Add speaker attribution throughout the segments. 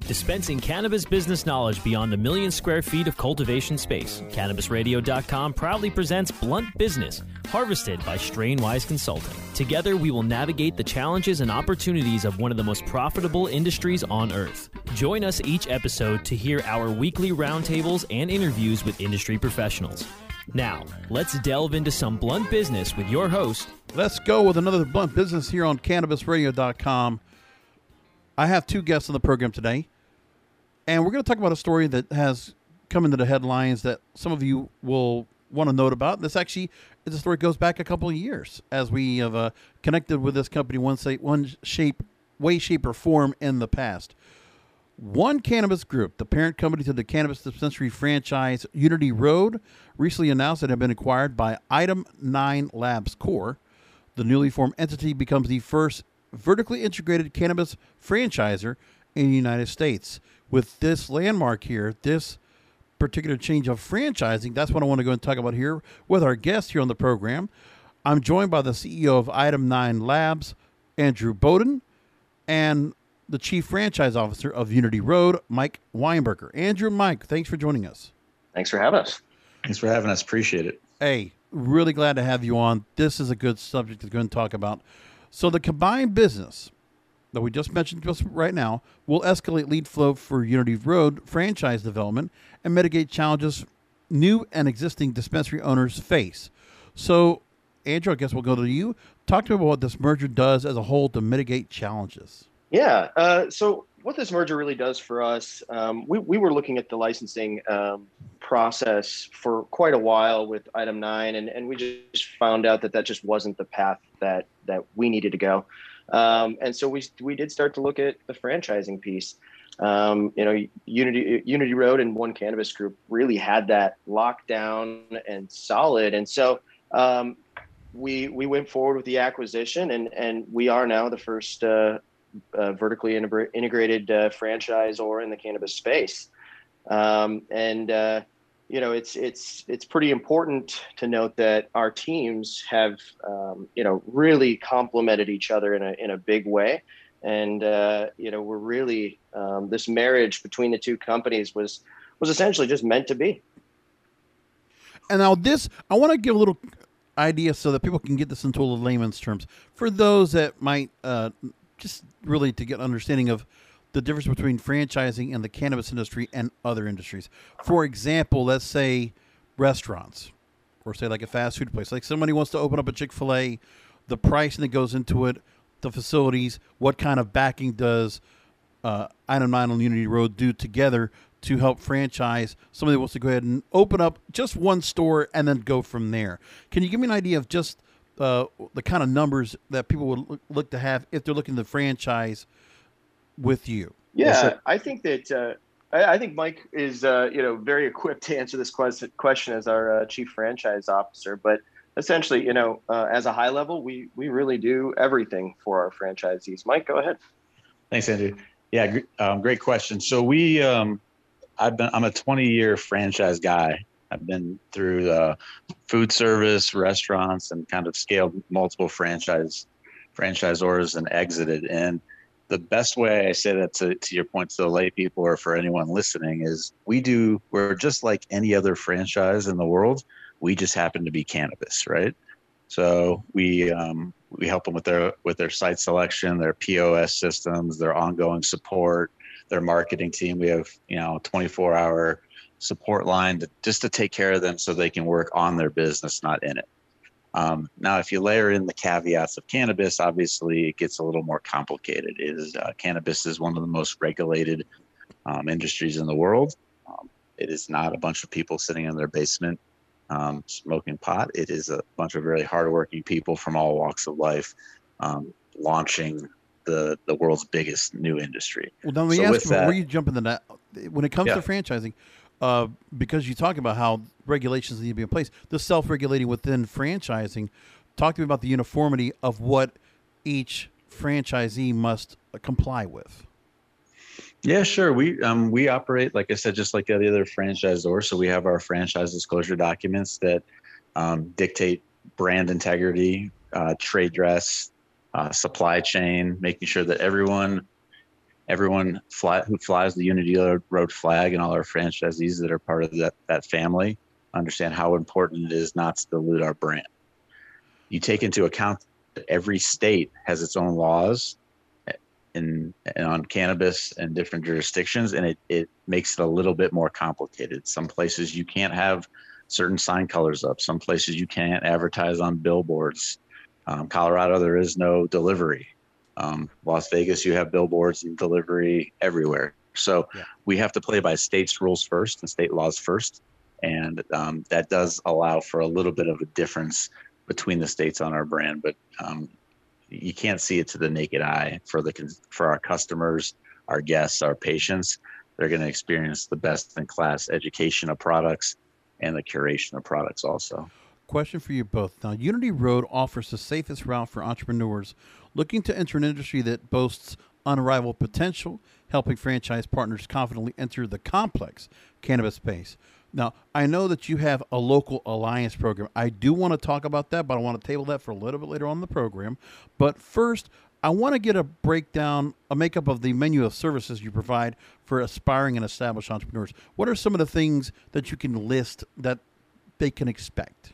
Speaker 1: Dispensing cannabis business knowledge beyond a million square feet of cultivation space, CannabisRadio.com proudly presents Blunt Business, harvested by Strainwise Consulting. Together, we will navigate the challenges and opportunities of one of the most profitable industries on earth. Join us each episode to hear our weekly roundtables and interviews with industry professionals. Now, let's delve into some blunt business with your host.
Speaker 2: Let's go with another Blunt Business here on CannabisRadio.com. I have two guests on the program today, and we're going to talk about a story that has come into the headlines that some of you will want to note about. This actually is a story that goes back a couple of years as we have connected with this company one way, shape, or form in the past. One Cannabis Group, the parent company to the cannabis dispensary franchise Unity Road, recently announced that it had been acquired by Item 9 Labs Corp. The newly formed entity becomes the first vertically integrated cannabis franchisor in the United States. With this landmark here, this particular change of franchising, that's what I want to go and talk about here with our guest here on the program. I'm joined by the CEO of Item 9 Labs, Andrew Bowden, and the Chief Franchise Officer of Unity Road, Mike Weinberger. Andrew and Mike, thanks for joining us.
Speaker 3: Thanks for having us.
Speaker 4: Thanks for having us. Appreciate it.
Speaker 2: Hey, really glad to have you on. This is a good subject to go and talk about. So the combined business that we just mentioned just right now will escalate lead flow for Unity Road franchise development and mitigate challenges new and existing dispensary owners face. So, Andrew, I guess we'll go to you. Talk to me about what this merger does as a whole to mitigate challenges.
Speaker 3: Yeah. So what this merger really does for us, we were looking at the licensing process for quite a while with Item 9, and we just found out that just wasn't the path that we needed to go. And so we did start to look at the franchising piece. Unity Road and One Cannabis Group really had that locked down and solid. And so we went forward with the acquisition, and we are now the first vertically integrated franchisor in the cannabis space. It's pretty important to note that our teams have, really complemented each other in a big way. And, we're really, this marriage between the two companies was essentially just meant to be.
Speaker 2: And now I want to give a little idea so that people can get this into a layman's terms. For those that might just really to get an understanding of the difference between franchising and the cannabis industry and other industries. For example, let's say restaurants, or say like a fast food place. Like somebody wants to open up a Chick-fil-A, the pricing that goes into it, the facilities, what kind of backing does Item 9 on Unity Road do together to help franchise somebody that wants to go ahead and open up just one store and then go from there. Can you give me an idea of just the kind of numbers that people would look to have if they're looking to franchise with you?
Speaker 3: Yeah, I think that I think Mike is very equipped to answer this question as our Chief Franchise Officer. But essentially, as a high level, we really do everything for our franchisees. Mike, go ahead.
Speaker 4: Thanks, Andrew. Yeah, great question. So I'm a 20-year franchise guy. I've been through food service, restaurants, and kind of scaled multiple franchisors and exited. And the best way I say that to your point to the lay people or for anyone listening is we're just like any other franchise in the world. We just happen to be cannabis, right? So we help them with their site selection, their POS systems, their ongoing support, their marketing team. We have 24-hour support line just to take care of them so they can work on their business, not in it. Now, if you layer in the caveats of cannabis, obviously it gets a little more complicated. Cannabis is one of the most regulated industries in the world. It is not a bunch of people sitting in their basement smoking pot. It is a bunch of really hardworking people from all walks of life launching the world's biggest new industry.
Speaker 2: Well, then let me ask you, before you jump into that, when it comes to franchising, because you talk about how regulations need to be in place, the self-regulating within franchising, talk to me about the uniformity of what each franchisee must comply with.
Speaker 4: Yeah, sure. We operate, like I said, just like any other franchisor. So we have our franchise disclosure documents that dictate brand integrity, trade dress, supply chain, making sure that everyone everyone who flies the Unity Road flag and all our franchisees that are part of that family understand how important it is not to dilute our brand. You take into account that every state has its own laws and on cannabis and different jurisdictions, and it makes it a little bit more complicated. Some places you can't have certain sign colors up. Some places you can't advertise on billboards. Colorado, there is no delivery. Las Vegas, you have billboards and delivery everywhere. So we have to play by state's rules first and state laws first. And that does allow for a little bit of a difference between the states on our brand, but you can't see it to the naked eye. For our customers, our guests, our patients, they're going to experience the best in class education of products and the curation of products also.
Speaker 2: Question for you both. Now, Unity Road offers the safest route for entrepreneurs looking to enter an industry that boasts unrivaled potential, helping franchise partners confidently enter the complex cannabis space. Now, I know that you have a local alliance program. I do want to talk about that, but I want to table that for a little bit later on in the program. But first, I want to get a breakdown, a makeup of the menu of services you provide for aspiring and established entrepreneurs. What are some of the things that you can list that they can expect?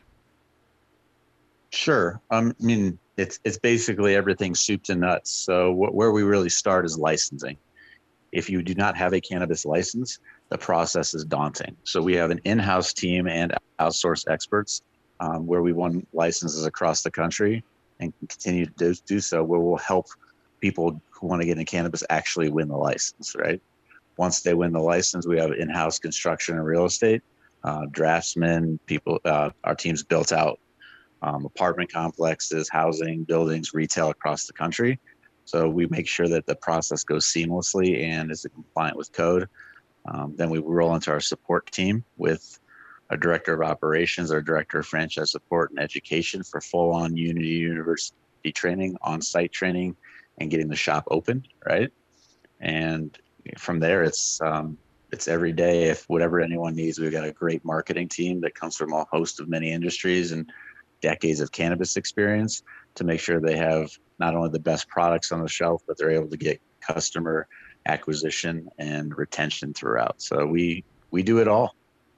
Speaker 4: Sure. I mean, it's basically everything soup to nuts. So where we really start is licensing. If you do not have a cannabis license, the process is daunting. So we have an in-house team and outsourced experts where we won licenses across the country and continue to do so, where we'll help people who want to get into cannabis actually win the license, right? Once they win the license, we have in-house construction and real estate, draftsmen, people, our team's built out apartment complexes, housing, buildings, retail across the country. So we make sure that the process goes seamlessly and is compliant with code. Then we roll into our support team with a director of operations, our director of franchise support and education for full-on Unity University training, on-site training, and getting the shop open, right? And from there, it's every day. If whatever anyone needs, we've got a great marketing team that comes from a host of many industries and decades of cannabis experience to make sure they have not only the best products on the shelf, but they're able to get customer acquisition and retention throughout. So we do it all.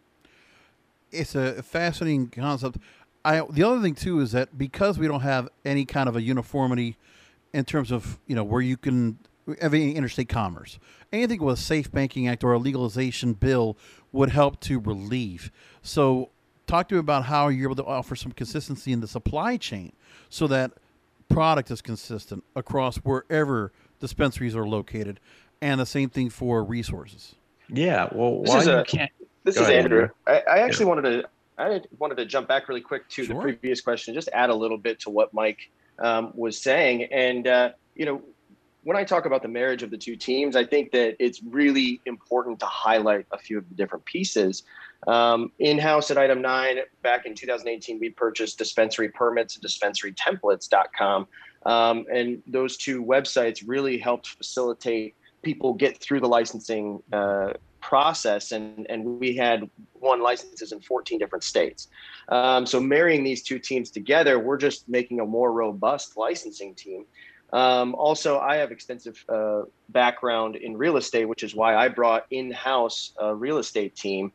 Speaker 2: It's a fascinating concept. The other thing too is that because we don't have any kind of a uniformity in terms of where you can have any interstate commerce, anything with a Safe Banking Act or a legalization bill would help to relieve. So talk to me about how you're able to offer some consistency in the supply chain so that product is consistent across wherever dispensaries are located, and the same thing for resources.
Speaker 4: Yeah, well,
Speaker 3: this is Andrew. I actually wanted to jump back really quick to the previous question, just add a little bit to what Mike was saying. And when I talk about the marriage of the two teams, I think that it's really important to highlight a few of the different pieces. In-house at Item 9, back in 2018, we purchased dispensary permits and dispensarytemplates.com. And those two websites really helped facilitate people get through the licensing process. And we had won licenses in 14 different states. So marrying these two teams together, we're just making a more robust licensing team. Also, I have extensive background in real estate, which is why I brought in-house a real estate team.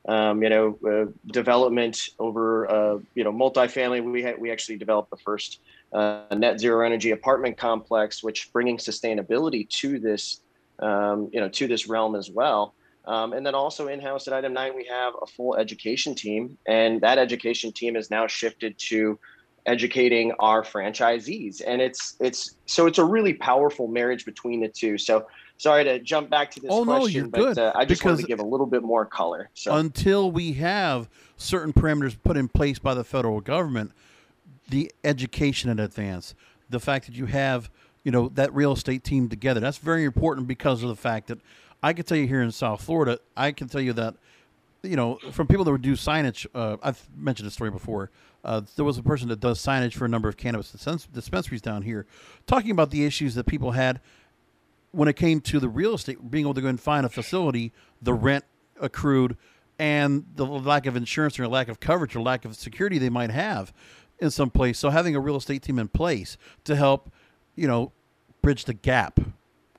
Speaker 3: Development over, multifamily. We actually developed the first net zero energy apartment complex, which bringing sustainability to this, to this realm as well. And then also in-house at Item 9, we have a full education team, and that education team is now shifted to educating our franchisees. And it's a really powerful marriage between the two. So sorry to jump back to this question,
Speaker 2: no, you're good.
Speaker 3: I just wanted to give a little bit more color. So
Speaker 2: until we have certain parameters put in place by the federal government, the education in advance, the fact that you have, that real estate team together, that's very important because of the fact that I can tell you here in South Florida, I can tell you that, from people that would do signage, I've mentioned this story before. There was a person that does signage for a number of cannabis dispensaries down here, talking about the issues that people had when it came to the real estate, being able to go and find a facility, the rent accrued, and the lack of insurance or lack of coverage or lack of security they might have in some place. So having a real estate team in place to help, bridge the gap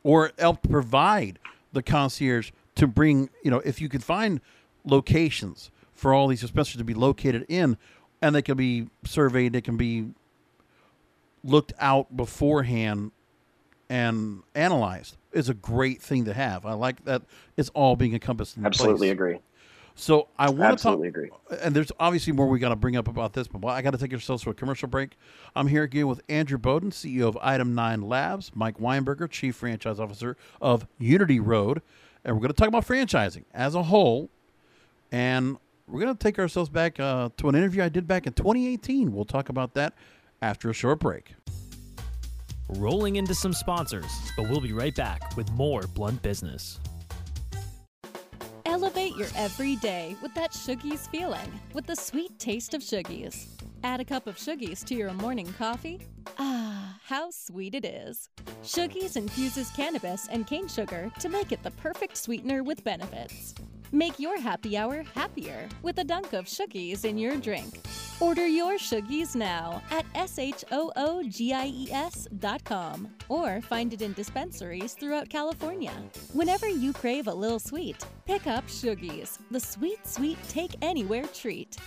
Speaker 2: or help provide the concierge to bring, if you could find locations for all these dispensaries to be located in, and they can be surveyed, they can be looked out beforehand and analyzed, is a great thing to have. I like that it's all being encompassed in
Speaker 3: Absolutely
Speaker 2: place.
Speaker 3: agree.
Speaker 2: So I want to talk.
Speaker 3: Absolutely agree.
Speaker 2: And there's obviously more we got to bring up about this, but I got to take ourselves to a commercial break. I'm here again with Andrew Bowden, CEO of Item 9 Labs, Mike Weinberger, Chief Franchise Officer of Unity Road, and we're going to talk about franchising as a whole. And we're going to take ourselves back to an interview I did back in 2018. We'll talk about that after a short break.
Speaker 1: Rolling into some sponsors, but we'll be right back with more Blunt Business.
Speaker 5: Elevate your everyday with that Shoogies feeling, with the sweet taste of Shoogies. Add a cup of Shoogies to your morning coffee. Ah, how sweet it is. Shoogies infuses cannabis and cane sugar to make it the perfect sweetener with benefits. Make your happy hour happier with a dunk of Shoogies in your drink. Order your Shoogies now at SHOOGIES.com or find it in dispensaries throughout California. Whenever you crave a little sweet, pick up Shoogies, the sweet, sweet take anywhere treat.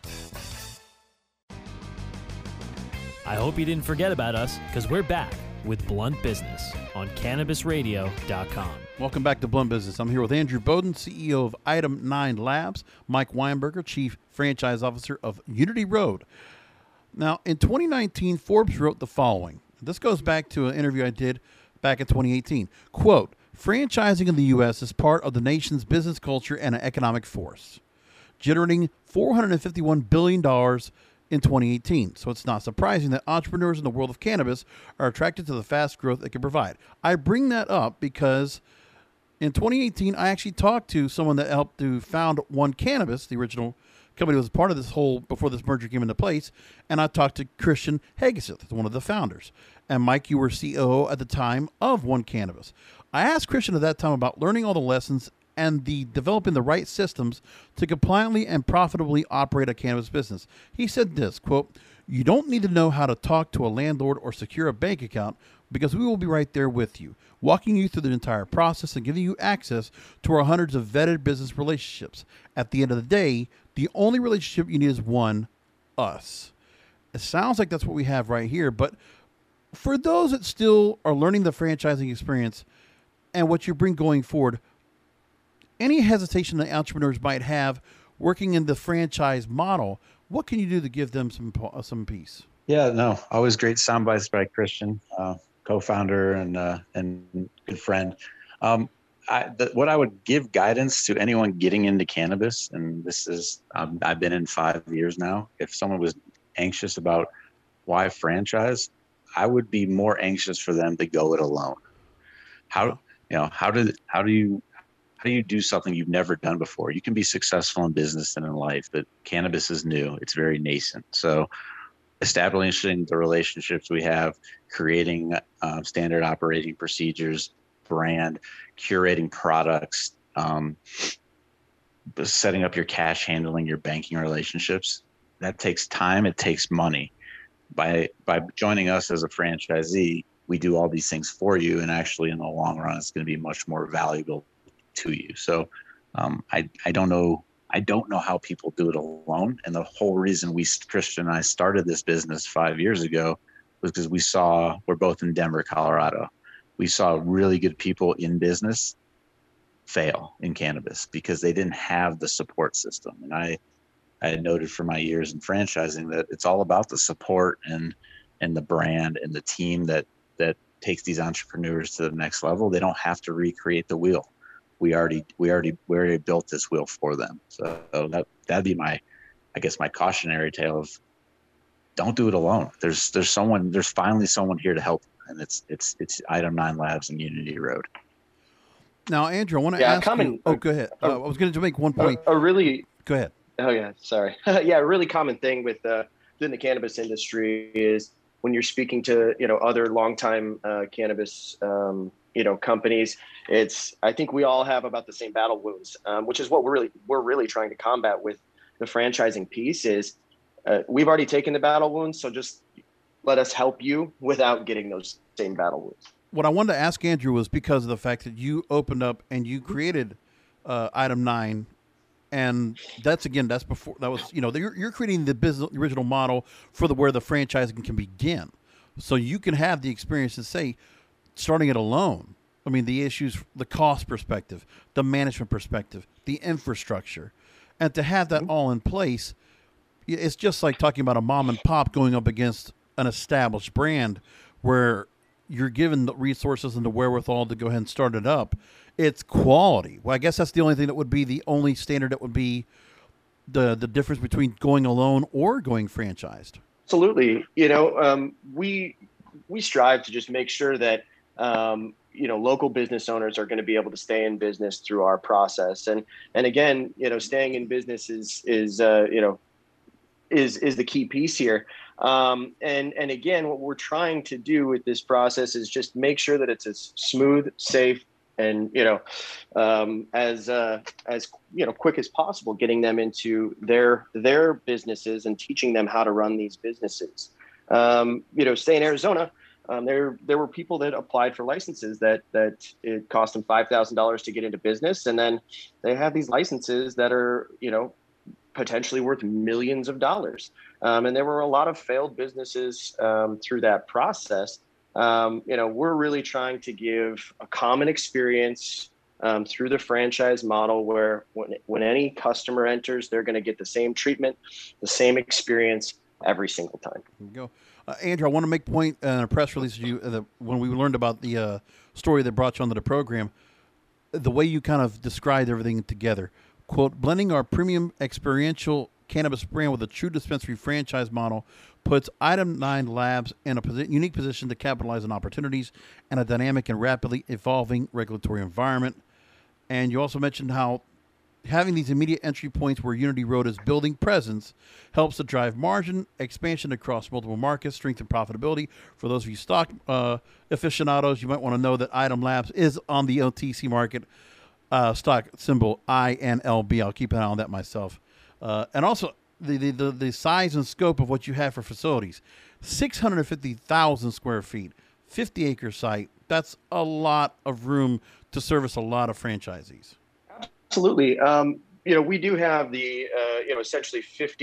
Speaker 1: I hope you didn't forget about us, because we're back with Blunt Business on CannabisRadio.com.
Speaker 2: Welcome back to Blunt Business. I'm here with Andrew Bowden, CEO of Item 9 Labs, Mike Weinberger, Chief Franchise Officer of Unity Road. Now, in 2019, Forbes wrote the following. This goes back to an interview I did back in 2018. Quote, franchising in the U.S. is part of the nation's business culture and an economic force, generating $451 billion in 2018. So it's not surprising that entrepreneurs in the world of cannabis are attracted to the fast growth it can provide. I bring that up because in 2018, I actually talked to someone that helped to found One Cannabis, the original company that was part of this whole, before this merger came into place, and I talked to Christian Hageseth, one of the founders. And Mike, you were COO at the time of One Cannabis. I asked Christian at that time about learning all the lessons and developing the right systems to compliantly and profitably operate a cannabis business. He said this, quote, "You don't need to know how to talk to a landlord or secure a bank account, because we will be right there with you, walking you through the entire process and giving you access to our hundreds of vetted business relationships. At the end of the day, the only relationship you need is one, us." It sounds like that's what we have right here, but for those that still are learning the franchising experience and what you bring going forward, any hesitation that entrepreneurs might have working in the franchise model, what can you do to give them some peace?
Speaker 4: Yeah, no, always great sound bites by Christian, co-founder and good friend. What I would give guidance to anyone getting into cannabis, and this is, I've been in 5 years now. If someone was anxious about why franchise, I would be more anxious for them to go it alone. How do you do something you've never done before? You can be successful in business and in life, but cannabis is new. It's very nascent. So establishing the relationships we have, creating standard operating procedures, brand, curating products, setting up your cash handling, your banking relationships, that takes time. It takes money. By joining us as a franchisee, we do all these things for you. And actually in the long run, it's going to be much more valuable to you. So I don't know how people do it alone. And the whole reason Christian and I started this business 5 years ago was because we're both in Denver, Colorado. We saw really good people in business fail in cannabis because they didn't have the support system. And I had noted for my years in franchising that it's all about the support and the brand and the team that takes these entrepreneurs to the next level. They don't have to recreate the wheel. We already built this wheel for them. So that'd be my cautionary tale of don't do it alone. There's finally someone here to help, and it's Item 9 Labs and Unity Road.
Speaker 2: Now, Andrew, I want to ask you. Oh, go ahead. I was going to make one point.
Speaker 3: Go
Speaker 2: ahead.
Speaker 3: Oh yeah, sorry. Yeah, a really common thing with in the cannabis industry is when you're speaking to other longtime cannabis companies, I think we all have about the same battle wounds, which is what we're really trying to combat with the franchising piece. Is we've already taken the battle wounds, so just let us help you without getting those same battle wounds.
Speaker 2: what I wanted to ask Andrew was because of the fact that you opened up and you created Item 9. And that's before that was, you're creating the business, the original model for where the franchising can begin. So you can have the experience to say, starting it alone. I mean, the issues, the cost perspective, the management perspective, the infrastructure, and to have that all in place, it's just like talking about a mom and pop going up against an established brand where you're given the resources and the wherewithal to go ahead and start it up. It's quality. Well, I guess that's the only thing that would be the only standard that would be the difference between going alone or going franchised.
Speaker 3: Absolutely. We strive to just make sure that, local business owners are going to be able to stay in business through our process. And again, staying in business is the key piece here. And again, what we're trying to do with this process is just make sure that it's as smooth, safe, and as quick as possible, getting them into their businesses and teaching them how to run these businesses. Stay in Arizona. There were people that applied for licenses that it cost them $5,000 to get into business, and then they have these licenses that are potentially worth millions of dollars. And there were a lot of failed businesses through that process. We're really trying to give a common experience through the franchise model where when any customer enters, they're going to get the same treatment, the same experience every single time.
Speaker 2: There you go. Andrew, I want to make point in a press release when we learned about the story that brought you onto the program, the way you kind of described everything together. Quote, blending our premium experiential cannabis brand with a true dispensary franchise model puts Item 9 Labs in a unique position to capitalize on opportunities and a dynamic and rapidly evolving regulatory environment. And you also mentioned how having these immediate entry points where Unity Road is building presence helps to drive margin expansion across multiple markets, strengthen profitability. For those of you stock aficionados, you might want to know that Item Labs is on the OTC market, stock symbol INLB. I'll keep an eye on that myself. And also the size and scope of what you have for facilities, 650,000 square feet, 50-acre site. That's a lot of room to service a lot of franchisees.
Speaker 3: Absolutely. We do have the, essentially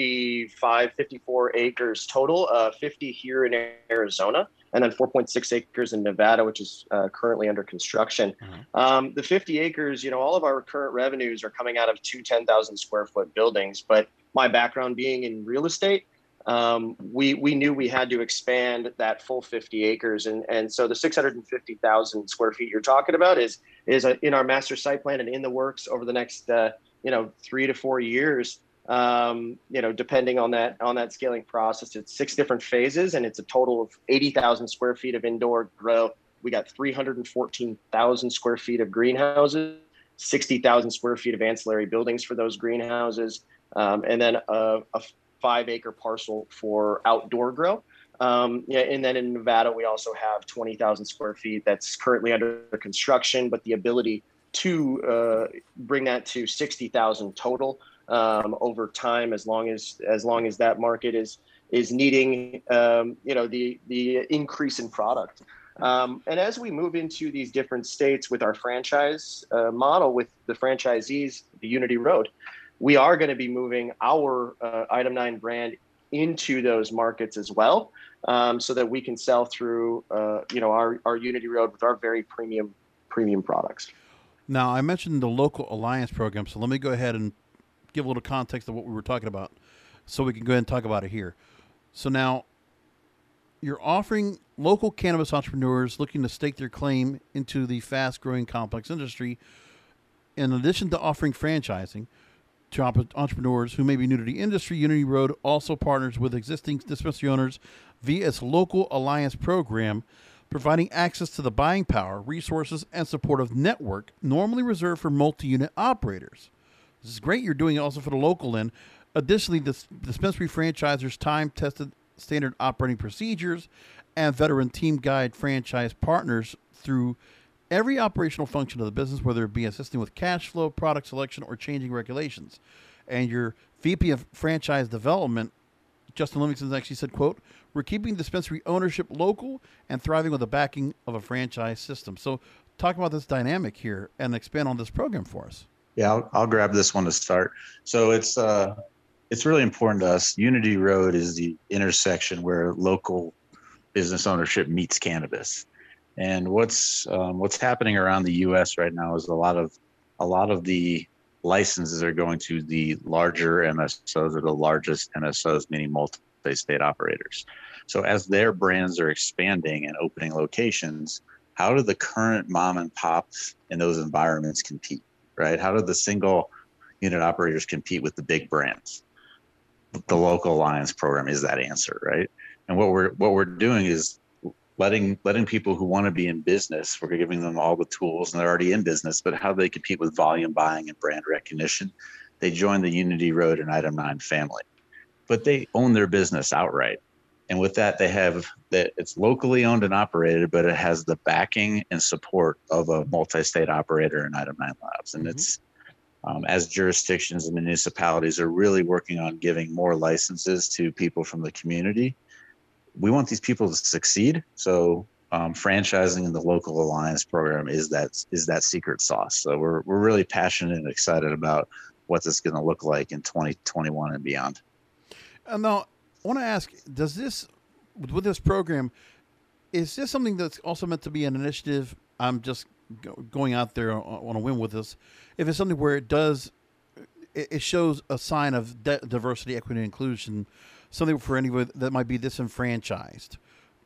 Speaker 3: 54 acres total, 50 here in Arizona, and then 4.6 acres in Nevada, which is currently under construction. Mm-hmm. The 50 acres, all of our current revenues are coming out of two 10,000 square foot buildings. But my background being in real estate, we knew we had to expand that full 50 acres. And so the 650,000 square feet you're talking about is in our master site plan and in the works over the next, 3 to 4 years, depending on that scaling process. It's 6 different phases, and it's a total of 80,000 square feet of indoor grow. We got 314,000 square feet of greenhouses, 60,000 square feet of ancillary buildings for those greenhouses, and then a 5-acre parcel for outdoor grow. And then in Nevada, we also have 20,000 square feet that's currently under construction, but the ability to bring that to 60,000 total over time, as long as that market is needing the increase in product. And as we move into these different states with our franchise model with the franchisees, the Unity Road, we are going to be moving our Item 9 brand into those markets as well, so that we can sell through our Unity Road with our very premium products.
Speaker 2: Now, I mentioned the local alliance program, so let me go ahead and give a little context of what we were talking about so we can go ahead and talk about it here. So now you're offering local cannabis entrepreneurs looking to stake their claim into the fast-growing complex industry, in addition to offering franchising to entrepreneurs who may be new to the industry. Unity Road also partners with existing dispensary owners via its local alliance program, providing access to the buying power, resources, and supportive network normally reserved for multi-unit operators. This is great. You're doing it also for the local end. Additionally, the dispensary franchisers' time-tested standard operating procedures and veteran team guide franchise partners through every operational function of the business, whether it be assisting with cash flow, product selection, or changing regulations. And your VP of Franchise Development, Justin Livingston, actually said, quote, We're keeping dispensary ownership local and thriving with the backing of a franchise system. So talk about this dynamic here and expand on this program for us.
Speaker 4: Yeah, I'll grab this one to start. So it's really important to us. Unity Road is the intersection where local business ownership meets cannabis. And what's happening around the U.S. right now is a lot of the licenses are going to the larger MSOs or the largest MSOs, meaning multi-state operators. So as their brands are expanding and opening locations, how do the current mom and pops in those environments compete, right? How do the single unit operators compete with the big brands? The local alliance program is that answer, right? And what we're doing is letting people who want to be in business, we're giving them all the tools, and they're already in business, but how do they compete with volume buying and brand recognition? They join the Unity Road and Item 9 family, but they own their business outright. And with that, they have that it's locally owned and operated, but it has the backing and support of a multi-state operator in Item 9 Labs. And it's as jurisdictions and municipalities are really working on giving more licenses to people from the community, we want these people to succeed. So franchising in the local alliance program is that secret sauce. So we're really passionate and excited about what this is going to look like in 2021 and beyond.
Speaker 2: Now, I want to ask, does this, with this program, is this something that's also meant to be an initiative? I'm just going out there on a whim with this. If it's something where it shows a sign of diversity, equity, and inclusion, something for anyone that might be disenfranchised.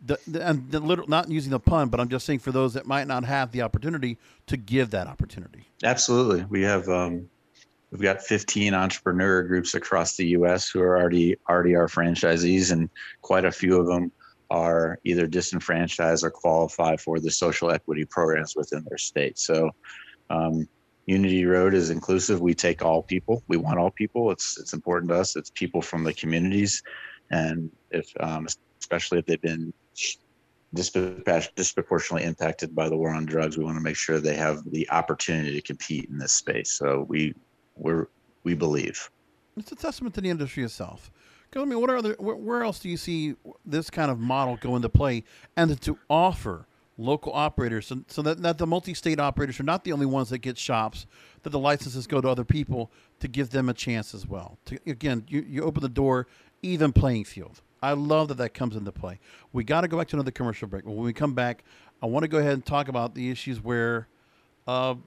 Speaker 2: Not using the pun, but I'm just saying for those that might not have the opportunity to give that opportunity.
Speaker 4: Absolutely. We have, we've got 15 entrepreneur groups across the U.S. who are already our franchisees, and quite a few of them are either disenfranchised or qualify for the social equity programs within their state. So Unity Road is inclusive. We take all people. We want all people. It's important to us. It's people from the communities. And if especially if they've been disproportionately impacted by the war on drugs, we want to make sure they have the opportunity to compete in this space. So we believe.
Speaker 2: It's a testament to the industry itself. Because, I mean, where else do you see this kind of model go into play, and to offer local operators so that the multi-state operators are not the only ones that get shops, that the licenses go to other people to give them a chance as well. Again, you open the door, even playing field. I love that comes into play. We got to go back to another commercial break. When we come back, I want to go ahead and talk about the issues where what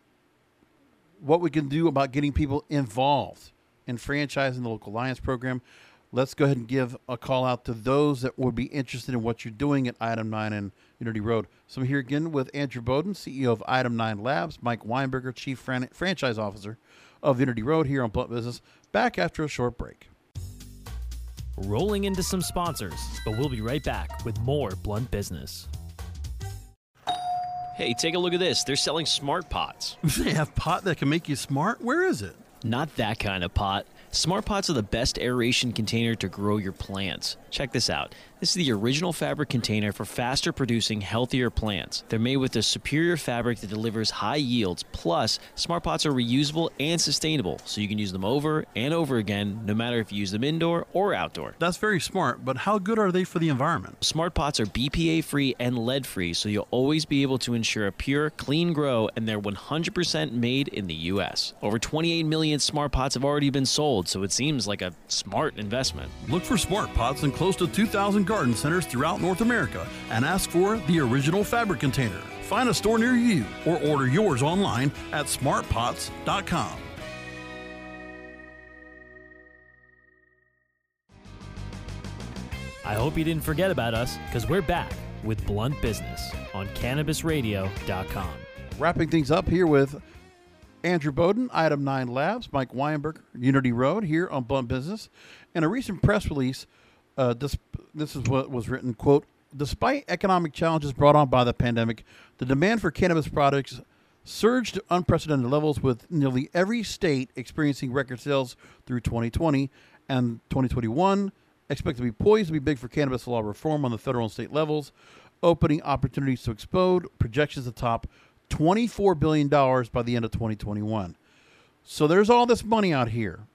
Speaker 2: we can do about getting people involved in franchising the local alliance program. Let's go ahead and give a call out to those that would be interested in what you're doing at Item 9 and Unity Road. So I'm here again with Andrew Bowden, CEO of Item 9 Labs, Mike Weinberger, Chief Franchise Officer of Unity Road, here on Blunt Business. Back after a short break.
Speaker 1: Rolling into some sponsors, but we'll be right back with more Blunt Business. Hey, take a look at this. They're selling smart pots.
Speaker 2: They have pot that can make you smart? Where is it?
Speaker 1: Not that kind of pot. Smart pots are the best aeration container to grow your plants. Check this out. This is the original fabric container for faster producing, healthier plants. They're made with a superior fabric that delivers high yields. Plus, smart pots are reusable and sustainable, so you can use them over and over again, no matter if you use them indoor or outdoor.
Speaker 2: That's very smart, but how good are they for the environment?
Speaker 1: Smart pots are BPA-free and lead-free, so you'll always be able to ensure a pure, clean grow, and they're 100% made in the U.S. Over 28 million smart pots have already been sold, so it seems like a smart investment.
Speaker 2: Look for smart pots in close to 2,000 garden centers throughout North America and ask for the original fabric container. Find a store near you or order yours online at smartpots.com.
Speaker 1: I hope you didn't forget about us, because we're back with Blunt Business on CannabisRadio.com. Wrapping
Speaker 2: things up here with Andrew Bowden, Item 9 Labs, Mike Weinberger, Unity Road, here on Blunt Business. In a recent press release, this is what was written, quote, "Despite economic challenges brought on by the pandemic, the demand for cannabis products surged to unprecedented levels, with nearly every state experiencing record sales through 2020, and 2021 expected to be poised to be big for cannabis law reform on the federal and state levels, opening opportunities to explode, projections to top $24 billion by the end of 2021. So there's all this money out here.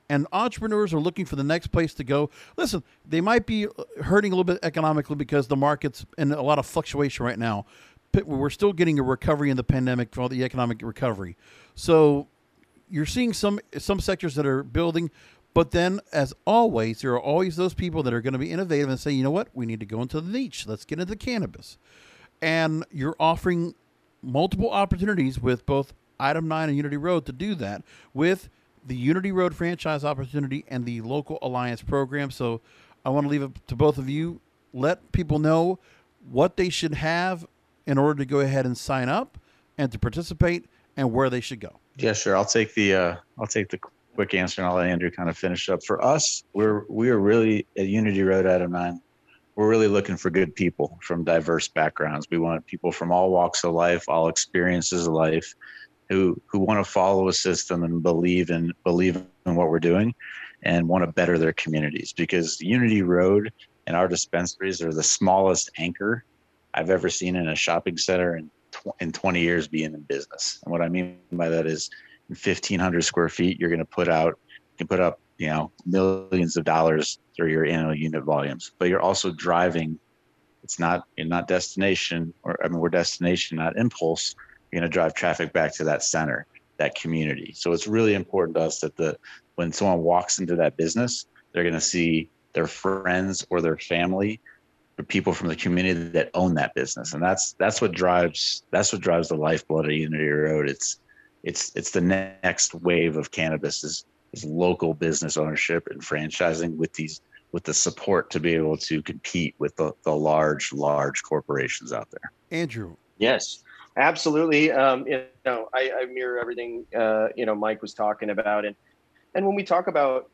Speaker 2: and entrepreneurs are looking for the next place to go. Listen, they might be hurting a little bit economically because the market's in a lot of fluctuation right now. But we're still getting a recovery in the pandemic for all the economic recovery. So you're seeing some sectors that are building, but then as always, there are always those people that are going to be innovative and say, you know what, we need to go into the niche. Let's get into cannabis. And you're offering multiple opportunities with both Item 9 and Unity Road to do that with the Unity Road franchise opportunity and the local alliance program. So I want to leave it to both of you. Let people know what they should have in order to go ahead and sign up and to participate and where they should go.
Speaker 4: Yeah, sure. I'll take the quick answer, and I'll let Andrew kind of finish up. For us, we are really at Unity Road Item 9. We're really looking for good people from diverse backgrounds. We want people from all walks of life, all experiences of life, who want to follow a system and believe in what we're doing and want to better their communities. Because Unity Road and our dispensaries are the smallest anchor I've ever seen in a shopping center in 20 years being in business. And what I mean by that is in 1,500 square feet, you can put up, millions of dollars through your annual unit volumes, but you're also driving. You're not destination, we're destination, not impulse. You're going to drive traffic back to that center, that community. So it's really important to us that when someone walks into that business, they're going to see their friends or their family, or people from the community that own that business. And that's what drives the lifeblood of Unity Road. It's the next wave of cannabis is local business ownership and franchising with the support to be able to compete with the large corporations out there.
Speaker 2: Andrew.
Speaker 3: Yes, absolutely. I mirror everything, Mike was talking about. And when we talk about,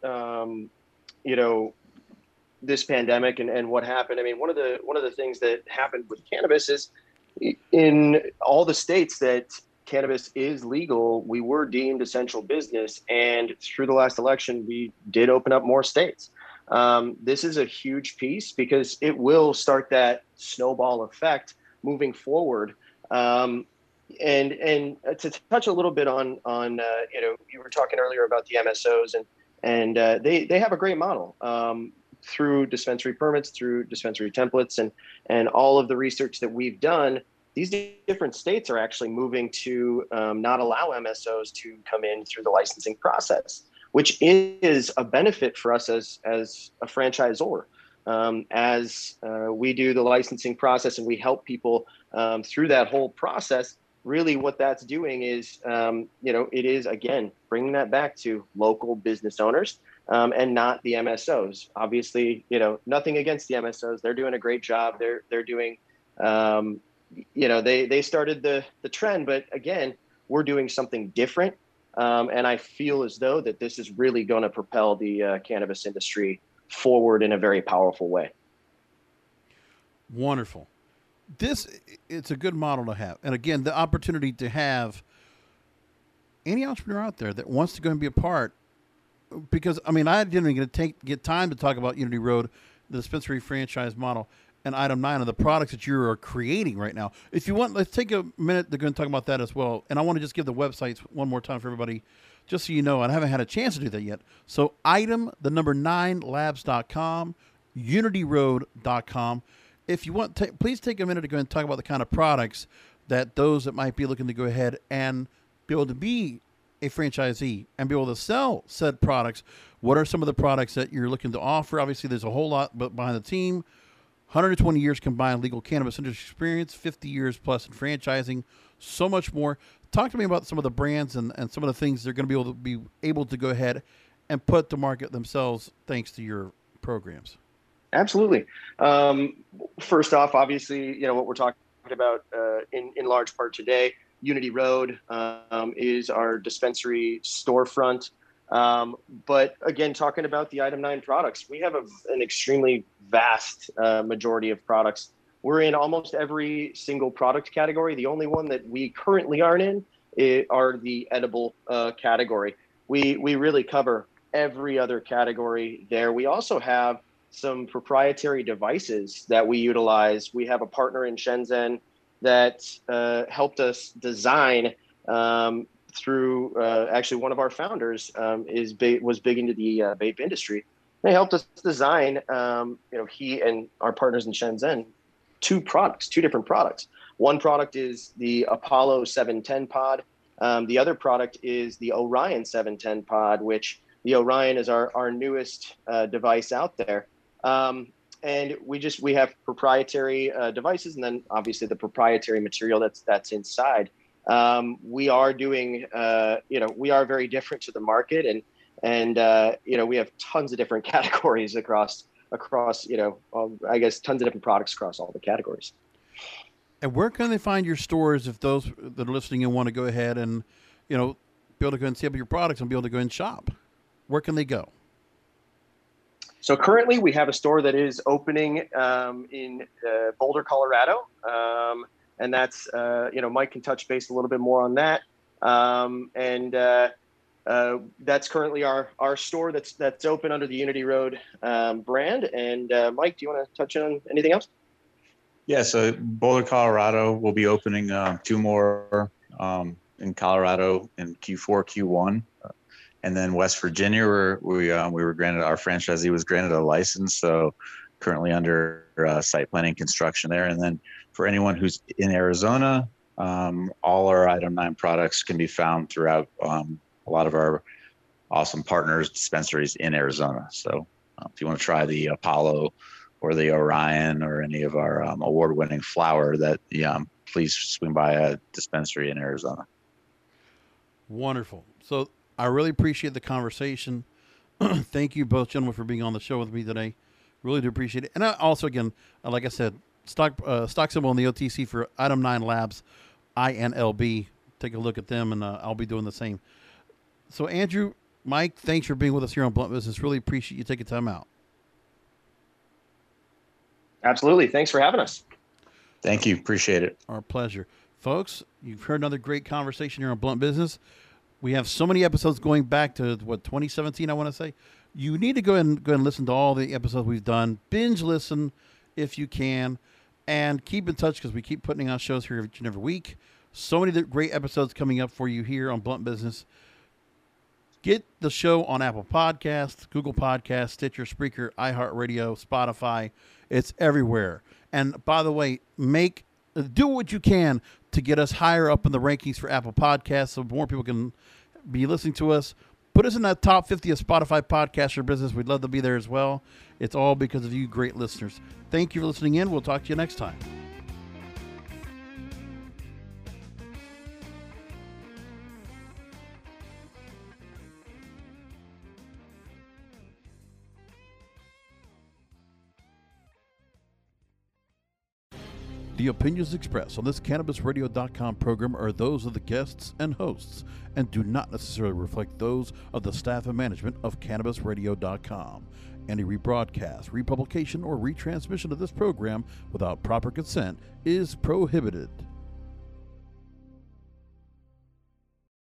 Speaker 3: this pandemic and what happened, I mean, one of the things that happened with cannabis is in all the states that cannabis is legal, we were deemed essential business. And through the last election, we did open up more states. This is a huge piece because it will start that snowball effect moving forward. And to touch a little bit on you were talking earlier about the MSOs and they have a great model through dispensary permits, through dispensary templates, and all of the research that we've done. These different states are actually moving to not allow MSOs to come in through the licensing process, which is a benefit for us as a franchisor. As we do the licensing process and we help people through that whole process, really what that's doing is, it is, again, bringing that back to local business owners and not the MSOs. Obviously, nothing against the MSOs. They're doing a great job. They're doing, they started the trend, but again, we're doing something different. And I feel as though that this is really going to propel the cannabis industry forward in a very powerful way.
Speaker 2: Wonderful. It's a good model to have. And again, the opportunity to have any entrepreneur out there that wants to go and be a part, because I didn't even get time to talk about Unity Road, the dispensary franchise model, and Item 9 of the products that you are creating right now. If you want, let's take a minute to go and talk about that as well. And I want to just give the websites one more time for everybody, just so you know. I haven't had a chance to do that yet. So item9labs.com, unityroad.com. If you want, please take a minute to go and talk about the kind of products that those that might be looking to go ahead and be able to be a franchisee and be able to sell said products. What are some of the products that you're looking to offer? Obviously, there's a whole lot behind the team. 120 years combined legal cannabis industry experience, 50 years plus in franchising, so much more. Talk to me about some of the brands and some of the things they're going to be able to go ahead and put to market themselves thanks to your programs.
Speaker 3: Absolutely. First off, obviously, what we're talking about in large part today, Unity Road is our dispensary storefront. But again, talking about the Item 9 products, we have an extremely vast majority of products. We're in almost every single product category. The only one that we currently aren't in are the edible category. We really cover every other category there. We also have some proprietary devices that we utilize. We have a partner in Shenzhen that helped us design through actually one of our founders was big into the vape industry. They helped us design, he and our partners in Shenzhen, two different products. One product is the Apollo 710 pod. The other product is the Orion 710 pod, which the Orion is our newest device out there. And we have proprietary devices, and then obviously the proprietary material that's inside. We are doing, we are very different to the market, and we have tons of different categories across, I guess tons of different products across all the categories.
Speaker 2: And where can they find your stores if those that are listening and want to go ahead and, be able to go and see your products and be able to go and shop? Where can they go?
Speaker 3: So currently we have a store that is opening in Boulder, Colorado. And that's, Mike can touch base a little bit more on that. That's currently our store that's open under the Unity Road brand. And Mike, do you want to touch on anything else?
Speaker 4: Yeah, so Boulder, Colorado will be opening 2 more in Colorado in Q4, Q1. And then West Virginia, we were granted, our franchisee was granted a license. So currently under site planning construction there. And then for anyone who's in Arizona, all our Item 9 products can be found throughout a lot of our awesome partners dispensaries in Arizona. So if you want to try the Apollo or the Orion or any of our award-winning flower, please swing by a dispensary in Arizona.
Speaker 2: Wonderful. So I really appreciate the conversation. Thank you both gentlemen for being on the show with me today. Really do appreciate it. And I also, again, like I said, stock symbol on the OTC for Item 9 Labs, INLB. Take a look at them, and I'll be doing the same. So Andrew, Mike, thanks for being with us here on Blunt Business. Really appreciate you taking time out.
Speaker 3: Absolutely. Thanks for having us.
Speaker 4: Thank you. Appreciate it.
Speaker 2: Our pleasure. Folks, you've heard another great conversation here on Blunt Business. We have so many episodes going back to, 2017, I want to say. You need to go and listen to all the episodes we've done. Binge listen if you can. And keep in touch because we keep putting out shows here each and every week. So many great episodes coming up for you here on Blunt Business. Get the show on Apple Podcasts, Google Podcasts, Stitcher, Spreaker, iHeartRadio, Spotify. It's everywhere. And by the way, do what you can to get us higher up in the rankings for Apple Podcasts so more people can be listening to us. Put us in that top 50 of Spotify podcasts for business. We'd love to be there as well. It's all because of you great listeners. Thank you for listening in. We'll talk to you next time. The opinions expressed on this CannabisRadio.com program are those of the guests and hosts and do not necessarily reflect those of the staff and management of CannabisRadio.com. Any rebroadcast, republication, or retransmission of this program without proper consent is prohibited.